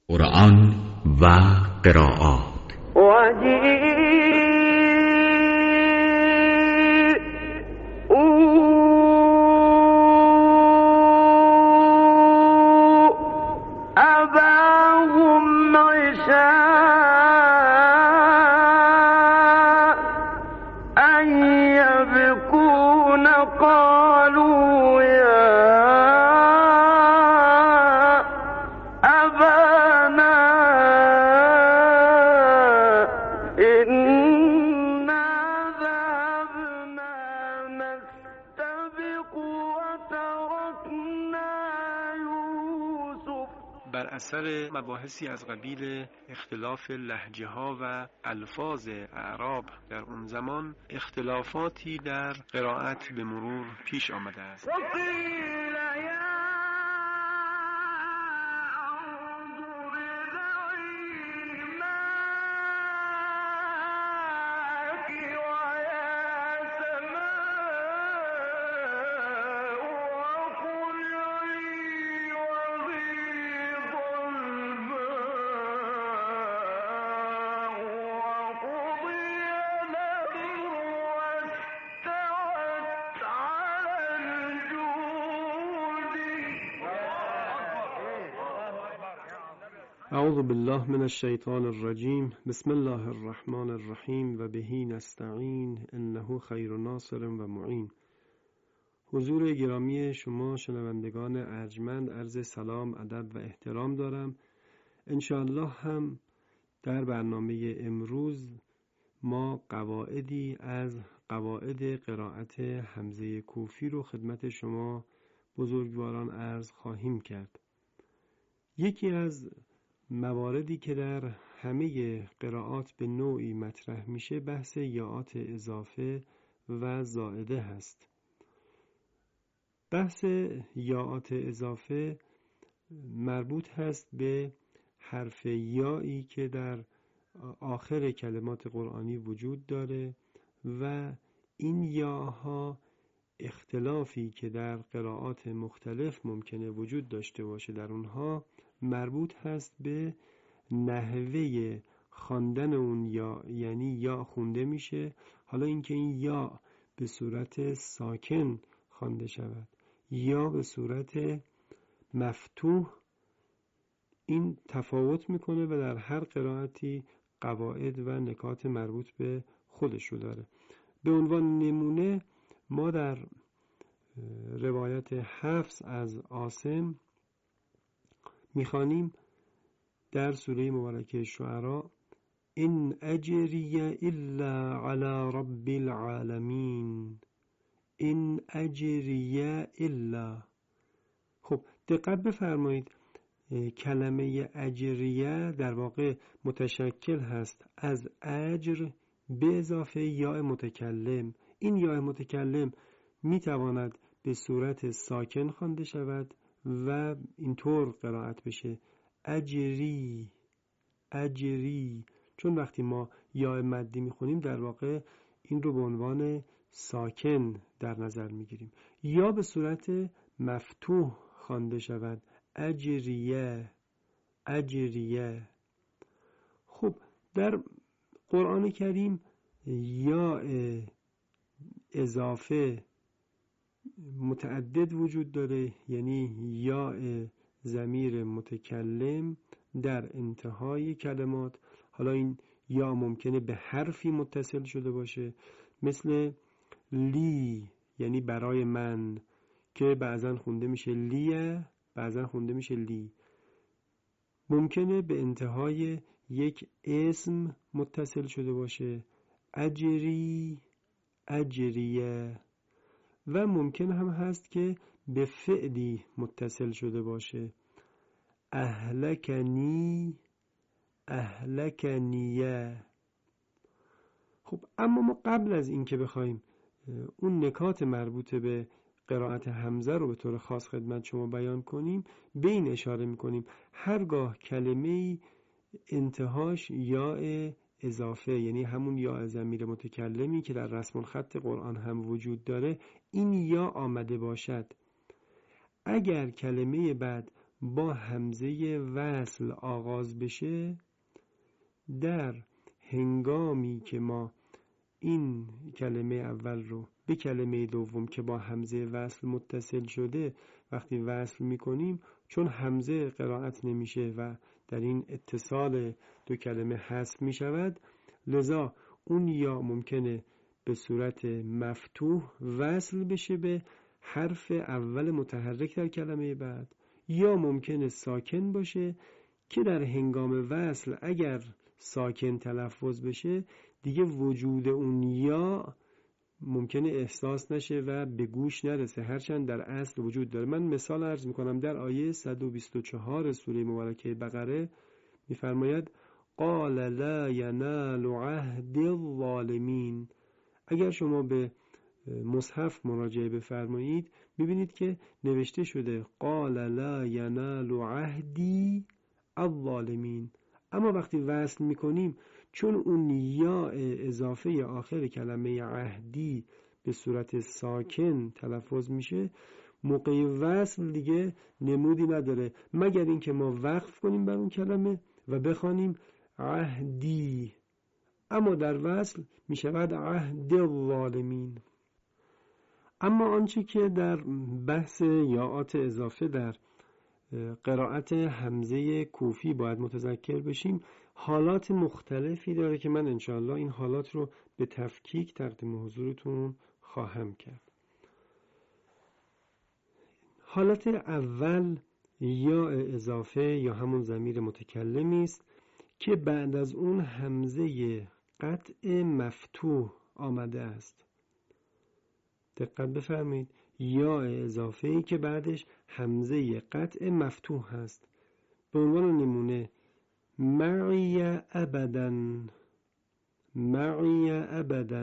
قرآن و قرائات. أباهم عشاء أن يبكون قالوا يا أبانا إنا ذهبنا نستبق وتركنا يوسف. بر اثر مباحثی از قبیل اختلاف لهجه ها و الفاظ اعراب در اون زمان اختلافاتی در قرائت به مرور پیش آمده است. وقيل يا أرض ابلعي ماءك ويا سماء وقلعي وغيض الماء وقضي الأمر واستوت على الجود. اعوذ بالله من الشیطان الرجیم. بسم الله الرحمن الرحیم و بهی نستعین انه خیر ناصر و معین. حضور گرامی شما شنوندگان ارجمند عرض سلام، ادب و احترام دارم. انشاءالله هم در برنامه امروز ما قواعدی از قواعد قرائت حمزه کوفی رو خدمت شما بزرگواران عرض خواهیم کرد. یکی از مواردی که در همه قرائات به نوعی مطرح میشه بحث یاءات اضافه و زائده هست. بحث یاءات اضافه مربوط هست به حرف یایی که در آخر کلمات قرآنی وجود داره و این یاها اختلافی که در قرائات مختلف ممکنه وجود داشته باشه در اونها مربوط هست به نحوه خواندن اون یا، یعنی یا خونده میشه. حالا اینکه این یا به صورت ساکن خوانده شود یا به صورت مفتوح، این تفاوت میکنه و در هر قرائتی قواعد و نکات مربوط به خودش رو داره. به عنوان نمونه ما در روایت حفص از عاصم میخوانیم در سوره مبارکه شعراء: ان اجری الا علی رب العالمین. ان اجری الا. خب دقت بفرمایید، کلمه اجریه در واقع متشکل هست از اجر به اضافه یا متکلم. این یا متکلم میتواند به صورت ساکن خوانده شود و اینطور قرائت بشه: اجری اجری. چون وقتی ما یا مدی میخونیم در واقع این رو به عنوان ساکن در نظر میگیریم. یا به صورت مفتوح خوانده شود: اجریه اجریه. خب در قرآن کریم یا اضافه متعدد وجود داره، یعنی یا ضمیر متکلم در انتهای کلمات. حالا این یا ممکنه به حرفی متصل شده باشه، مثل لی یعنی برای من که بعضا خونده میشه لیه، بعضا خونده میشه لی. ممکنه به انتهای یک اسم متصل شده باشه: اجری اجریه. و ممکن هم هست که به فعلی متصل شده باشه: اهلکنی اهلکنیه. خب اما ما قبل از این که بخوایم اون نکات مربوط به قرائت حمزه رو به طور خاص خدمت شما بیان کنیم، به این اشاره میکنیم هرگاه کلمه‌ای انتهاش یا اضافه، یعنی همون یا ضمیر متکلمی که در رسم الخط قرآن هم وجود داره، این یا آمده باشد، اگر کلمه بعد با همزه وصل آغاز بشه، در هنگامی که ما این کلمه اول رو به کلمه دوم که با همزه وصل متصل شده وقتی وصل میکنیم، چون همزه قرائت نمیشه و در این اتصال دو کلمه حذف میشود، لذا اون یا ممکنه به صورت مفتوح وصل بشه به حرف اول متحرک در کلمه بعد، یا ممکنه ساکن باشه که در هنگام وصل اگر ساکن تلفظ بشه دیگه وجود اون یا ممکنه احساس نشه و به گوش نرسه، هرچند در اصل وجود داره. من مثال عرض میکنم. در آیه 124 سوره مبارکه بقره میفرماید قال لا ینال عهد الظالمین. اگر شما به مصحف مراجعه بفرمایید میبینید که نوشته شده قال لا ینال عهدی الظالمین، اما وقتی وصل میکنیم چون اون یا اضافه آخر کلمه عهدی به صورت ساکن تلفظ میشه، موقع وصل دیگه نمودی نداره مگر اینکه ما وقف کنیم بر اون کلمه و بخوانیم عهدی، اما در وصل میشود عهد الظالمین. اما آنچه که در بحث یاءات اضافه در قرائت همزه کوفی باید متذکر بشیم، حالات مختلفی داره که من انشاءالله این حالات رو به تفکیک تقدیم حضورتون خواهم کرد. حالت اول یا اضافه یا همون ضمیر متکلمی است که بعد از اون همزه قطع مفتوح آمده است. دقت بفرمایید، یا اضافه‌ای که بعدش همزه قطع مفتوح هست. به عنوان نمونه معی ابدا، معی ابدا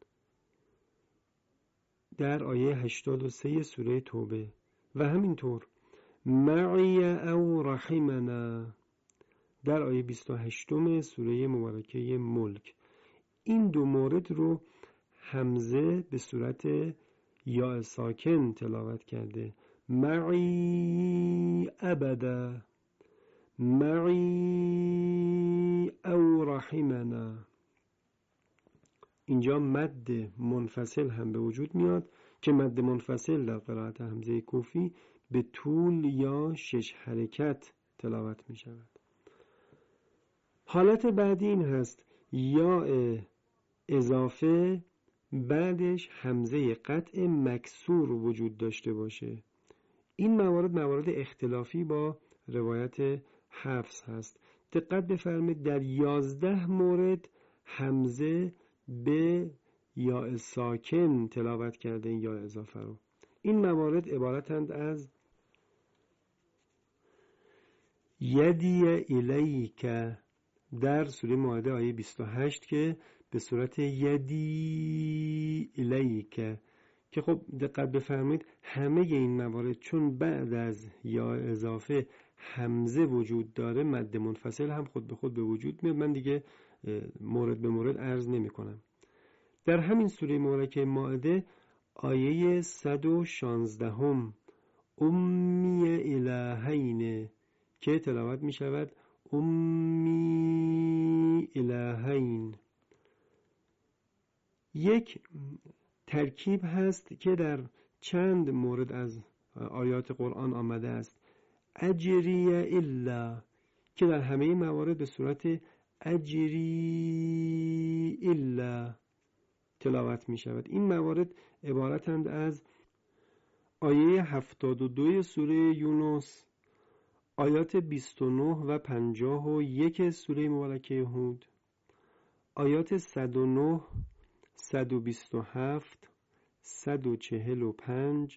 در آیه 83 سوره توبه، و همینطور معی او رحمنا در آیه 28 سوره مبارکه ملک. این دو مورد رو همزه به صورت یا ساکن تلاوت کرده، معی ابدا، معی او رحمنا. اینجا مد منفصل هم به وجود میاد که مد منفصل در قرائت همزه کوفی به طول یا 6 حرکت تلاوت می شود. حالت بعدی این هست یا اضافه بعدش همزه قطع مکسور وجود داشته باشه. این موارد اختلافی با روایت حفص هست. دقت بفرمایید در 11 مورد همزه به یا ساکن تلاوت کرده این یا اضافه رو. این موارد عبارتند از یدی الیک در سوره مائده آیه 28 که به صورت یدی الیک، که خب دقت بفرمایید همه این موارد چون بعد از یا اضافه همزه وجود داره مد منفصل هم خود به خود به وجود میاد. من دیگه مورد به مورد عرض نمی کنم. در همین سوره مبارکه مائده آیه 116 امی الهین که تلاوت می شود امی الهین، یک ترکیب هست که در چند مورد از آیات قرآن آمده است. اجری الا که در همه موارد به صورت اجری الا تلاوت می شود. این موارد عبارتند از آیه 72 سوره یونس، آیات 29 و 51 سوره مبارکه هود، آیات 109 127 145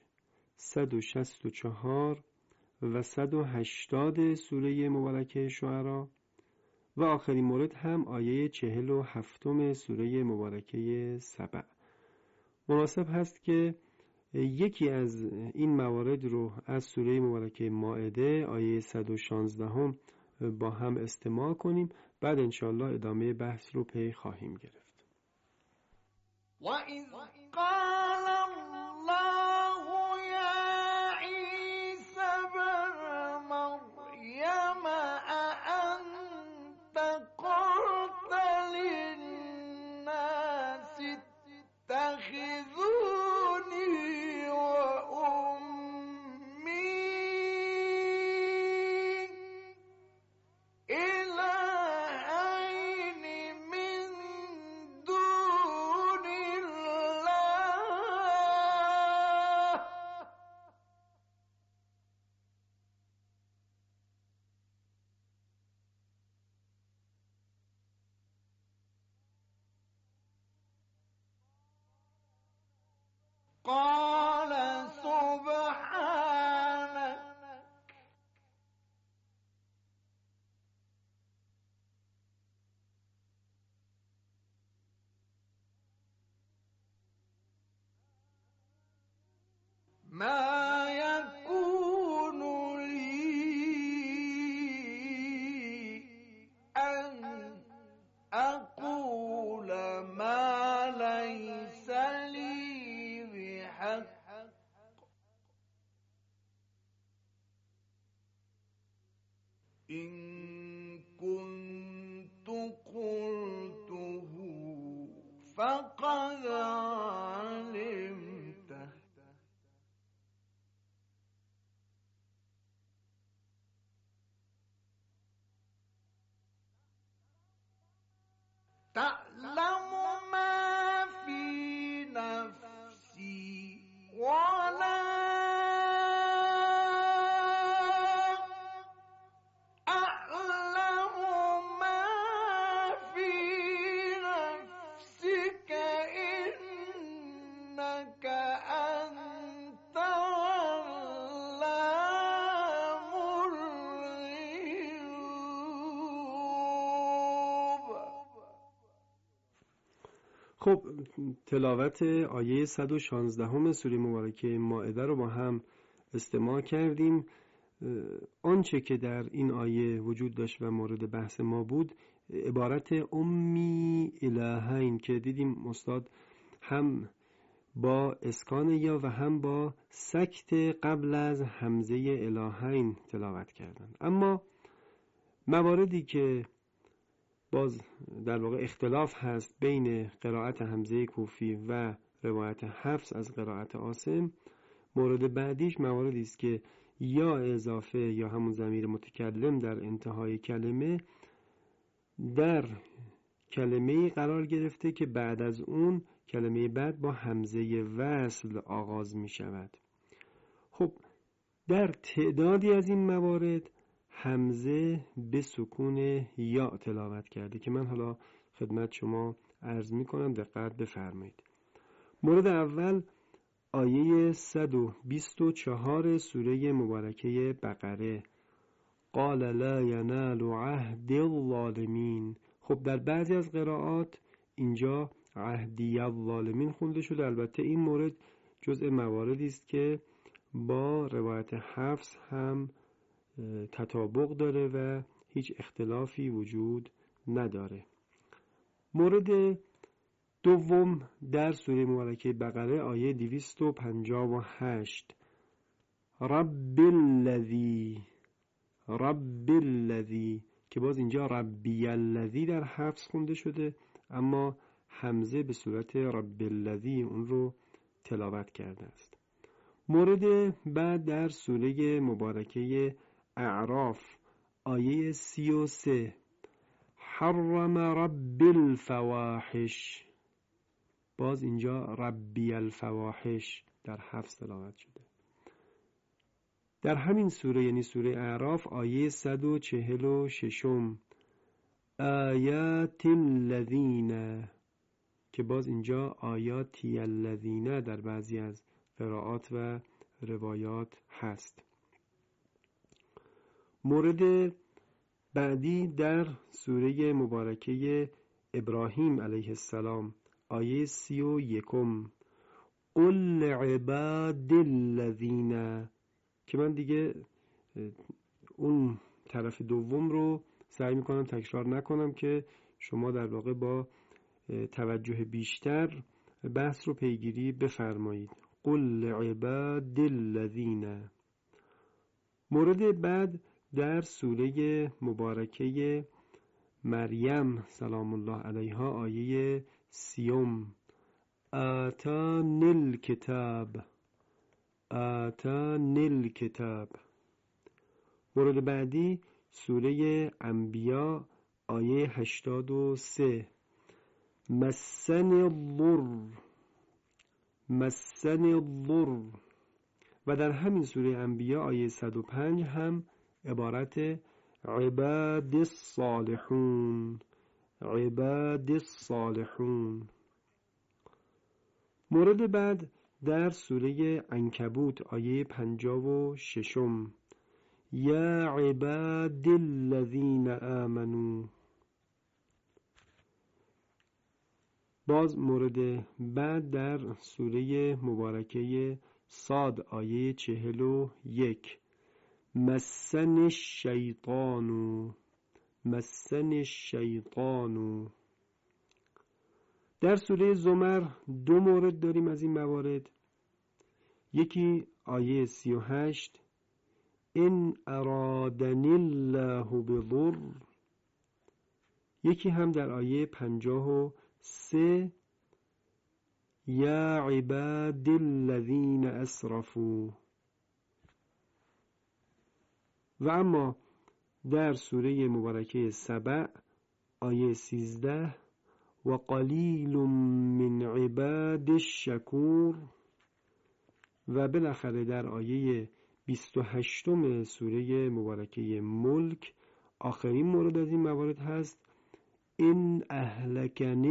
164 و 180 سوره مبارکه شعرا، و آخرین مورد هم آیه 47 سوره مبارکه سبع. مناسب هست که یکی از این موارد رو از سوره مبارکه مائده آیه 116 با هم استماع کنیم، بعد انشاءالله ادامه بحث رو پی خواهیم گرفت. وَإِذْ قَالَ اللَّهُ يَا عِيسَى ابْنَ قال سبحانك ما يكون لي أن أقول ما ليس لي بحق إن كنت قلته فقد علمته تعلم ما في نفسي ولا أعلم ما في نفسك إنك أنت علام الغيوب. خب تلاوت آیه 116 سوره مبارکه مائده رو با هم استماع کردیم. آنچه که در این آیه وجود داشت و مورد بحث ما بود عبارت امی الهین که دیدیم استاد هم با اسکان یا و هم با سکت قبل از همزه الهین تلاوت کردن. اما مواردی که باز در واقع اختلاف هست بین قرائت حمزه کوفی و روایت حفص از قرائت عاصم، مورد بعدیش مواردی است که یا اضافه یا همون ضمیر متکلم در انتهای کلمه در کلمه قرار گرفته که بعد از اون کلمه بعد با همزه وصل آغاز می شود. خب در تعدادی از این موارد همزه به سکون یا تلاوت کرده که من حالا خدمت شما عرض می کنم، دقت بفرمایید. مورد اول آیه 124 سوره مبارکه بقره، قال لا ینال عهد الظالمین. خب در بعضی از قرائات اینجا عهدی الظالمین خونده شده. البته این مورد جزء مواردی است که با روایت حفص هم تطابق داره و هیچ اختلافی وجود نداره. مورد دوم در سوره مبارکه بقره آیه 258 رب الذی که باز اینجا ربی الذی در حفص خونده شده، اما همزه به صورت رب الذی اون رو تلاوت کرده است. مورد بعد در سوره مبارکه اعراف آیه 33 حرم رب الفواحش، باز اینجا ربی الفواحش در حفص تلاوت شده. در همین سوره یعنی سوره اعراف آیه 146 آیات الذین که باز اینجا آیاتی الذین در بعضی از قرائات و روایات هست. مورد بعدی در سوره مبارکه ابراهیم علیه السلام آیه 31 قل لعباد الذین که من دیگه اون طرف دوم رو سعی میکنم تکرار نکنم که شما در واقع با توجه بیشتر بحث رو پیگیری بفرمایید. قل لعباد الذین. مورد بعد در سوره مبارکه مریم سلام الله علیها آیه 30 آتانی الکتاب. مورد بعدی سوره انبیا آیه 83 مسنی الضر. و در همین سوره انبیا آیه 105 هم عبارت عباد الصالحون. مورد بعد در سوره عنکبوت آیه 56 یا عباد الذین آمنو. باز مورد بعد در سوره مبارکه صاد آیه 41 مسن الشیطان. در سوره زمر دو مورد داریم از این موارد. یکی آیه 38 ان ارادنی الله بضر، یکی هم در آیه 53 یا عباد الذین اسرفوا. و اما در سوره مبارکه سبع آیه 13 و قلیل من عباد الشکور. و بالاخره در آیه 28 سوره مبارکه ملک آخرین مورد از این موارد هست ان اهلکنی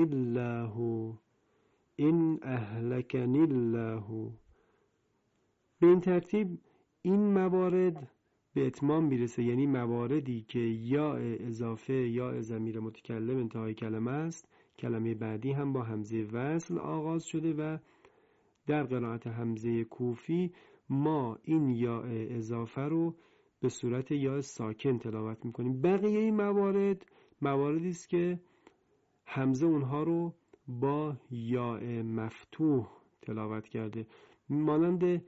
الله. به این ترتیب این موارد به اتمام میرسه، یعنی مواردی که یا اضافه یا ضمیر متکلم انتهای کلمه است. کلمه بعدی هم با همزه وصل آغاز شده و در قرائت همزه کوفی ما این یا اضافه رو به صورت یا ساکن تلاوت میکنیم. بقیه این مواردی است که همزه اونها رو با یا مفتوح تلاوت کرده، مانند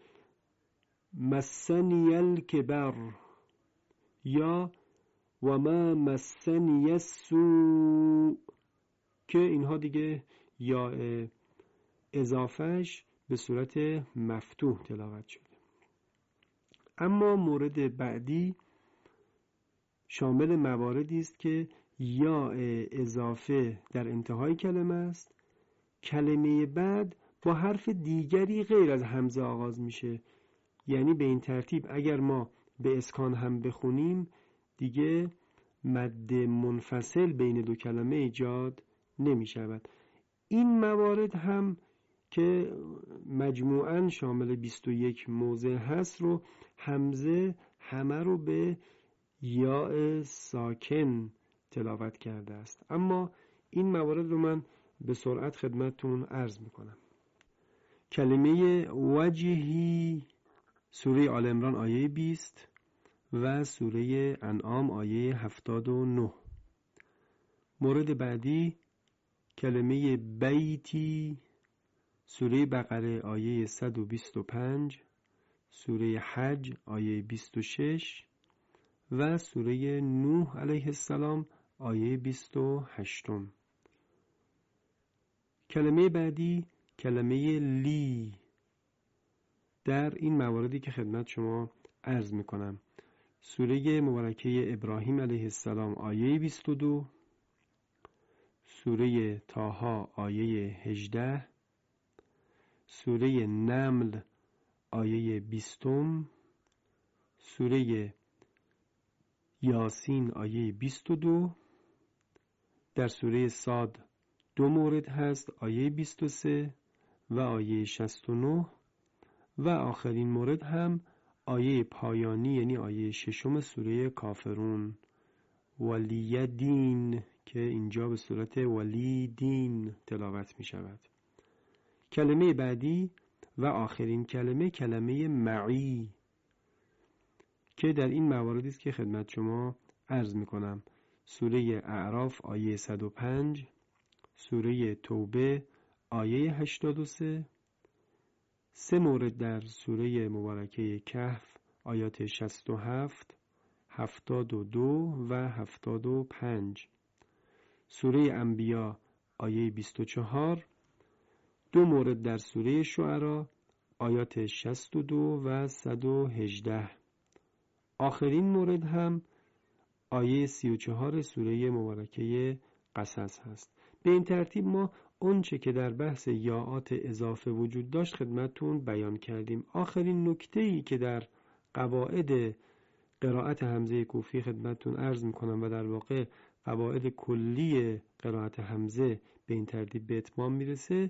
مسنی الکبر یا و ما مسنی السوء که اینها دیگه یا اضافهش به صورت مفتوح تلاوت شده. اما مورد بعدی شامل مواردی است که یا اضافه در انتهای کلمه است، کلمه بعد با حرف دیگری غیر از همزه آغاز میشه. یعنی به این ترتیب اگر ما به اسکان هم بخونیم دیگه مد منفصل بین دو کلمه ایجاد نمی شود. این موارد هم که مجموعاً شامل 21 موضع هست رو همزه همه رو به یا ساکن تلاوت کرده است. اما این موارد رو من به سرعت خدمتتون عرض میکنم. کلمه وجهی سوره آل عمران آیه 20 و سوره انعام آیه 79. مورد بعدی کلمه بیتی سوره بقره آیه 125، سوره حج آیه 26 و سوره نوح علیه السلام آیه 28. کلمه بعدی کلمه لی در این مواردی که خدمت شما عرض میکنم: سوره مبارکه ابراهیم علیه السلام آیه 22، سوره طه آیه 18، سوره نمل آیه 20، سوره یاسین آیه 22. در سوره صاد دو مورد هست، آیه 23 و آیه 69 و آخرین مورد هم آیه پایانی یعنی آیه 6 سوره کافرون ولی دین که اینجا به صورت ولی دین تلاوت می شود. کلمه بعدی و آخرین کلمه کلمه معی که در این مواردی است که خدمت شما عرض می کنم: سوره اعراف آیه 105، سوره توبه آیه 83، سه مورد در سوره مبارکه کهف آیات 67، 72 و 75، سوره انبیا آیه 24، دو مورد در سوره شعرا آیات 62 و 118. آخرین مورد هم آیه 34 سوره مبارکه قصص هست. به این ترتیب ما اونچه که در بحث یاءات اضافه وجود داشت خدمتتون بیان کردیم. آخرین نکته‌ای که در قواعد قرائت همزه کوفی خدمتتون عرض میکنم و در واقع قواعد کلی قرائت همزه به این ترتیب به اتمام میرسه،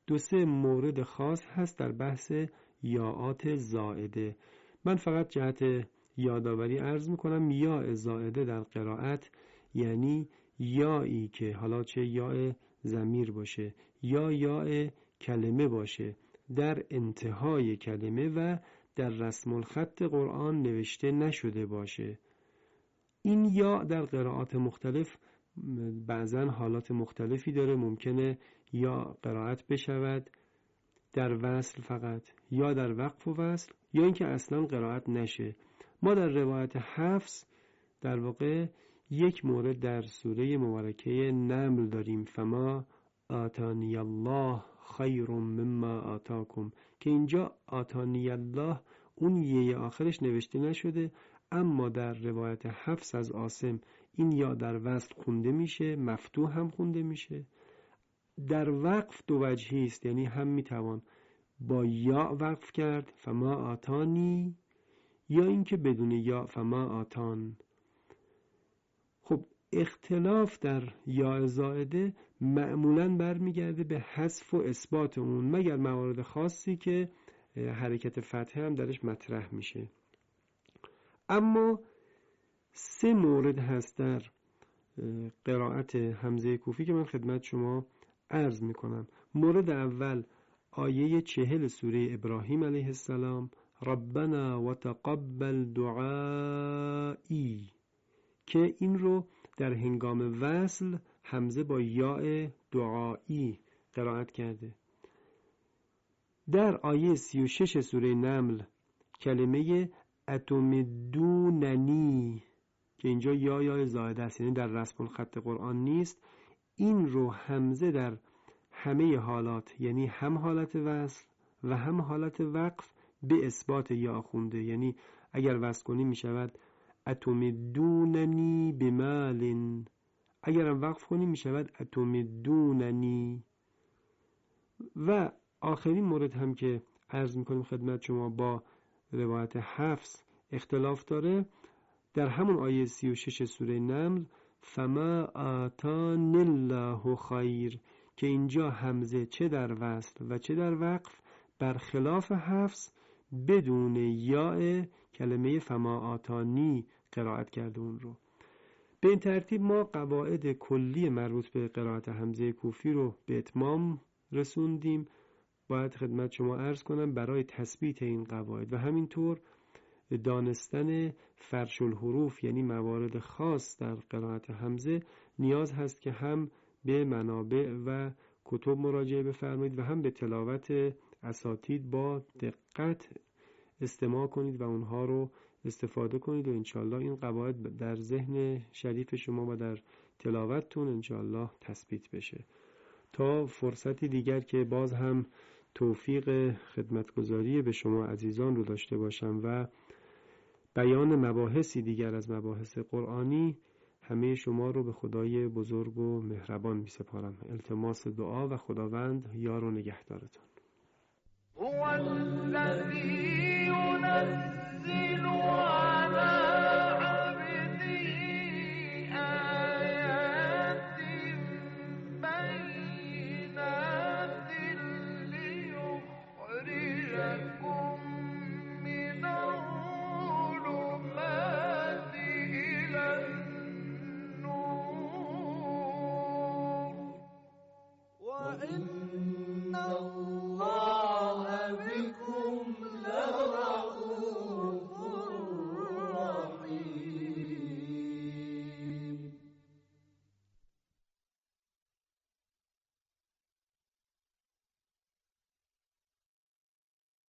2-3 مورد خاص هست در بحث یاءات زائده. من فقط جهت یادآوری عرض میکنم یاء زائده در قرائت یعنی یایی که حالا چه یاء ضمیر باشه یا یاء کلمه باشه در انتهای کلمه و در رسم الخط قرآن نوشته نشده باشه. این یا در قرائات مختلف بعضن حالات مختلفی داره. ممکنه یا قرائت بشود در وصل فقط یا در وقف و وصل یا اینکه اصلا قرائت نشه. ما در روایت حفص در واقع یک مورد در سوره مبارکه نمل داریم فما آتانی الله خیر مما آتاکم که اینجا آتانی الله اون یه آخرش نوشته نشده، اما در روایت حفص از عاصم این یا در وصل خونده میشه، مفتوح هم خونده میشه. در وقف 2 وجهی است، یعنی هم میتوان با یا وقف کرد فما آتانی یا اینکه بدون یا فما آتان. خب اختلاف در یا زائده معمولاً برمیگرده به حذف و اثبات اون، مگر موارد خاصی که حرکت فتحه هم درش مطرح میشه. اما 3 مورد هست در قرائت حمزه کوفی که من خدمت شما عرض میکنم. مورد اول آیه 40 سوره ابراهیم علیه السلام ربنا وتقبل دعایی که این رو در هنگام وصل حمزه با یاء دعایی قرائت کرده. در آیه 36 سوره نمل کلمه اتمدوننی که اینجا یا زائده است، یعنی در رسم الخط قرآن نیست، این رو حمزه در همه حالات یعنی هم حالت وصل و هم حالت وقف به اثبات یا خونده. یعنی اگر وصل کنی می شود اتمدوننی بمال، اگر هم وقف کنی می شود اتمدوننی. و آخرین مورد هم که عرض می کنیم خدمت شما با روایت حفص اختلاف داره، در همون آیه 36 سوره نمل فما آتان الله خیر که اینجا حمزه چه در وصل و چه در وقف برخلاف حفص بدون یاء کلمه فما آتانی قرائت کرده اون رو. به این ترتیب ما قواعد کلی مربوط به قرائت حمزه کوفی رو به اتمام رسوندیم. باید خدمت شما عرض کنم برای تثبیت این قواعد و همینطور دانستن فرش الحروف یعنی موارد خاص در قرائت حمزه نیاز هست که هم به منابع و کتب مراجعه بفرمایید و هم به تلاوت اساتید با دقت استماع کنید و اونها رو استفاده کنید و انشالله این قواعد در ذهن شریف شما و در تلاوتتون انشالله تثبیت بشه. تا فرصتی دیگر که باز هم توفیق خدمتگزاری به شما عزیزان رو داشته باشم و بیان مباحثی دیگر از مباحث قرآنی، همه شما رو به خدای بزرگ و مهربان می سپارم. التماس دعا و خداوند یار و نگهدارتان. هو الذی ينزل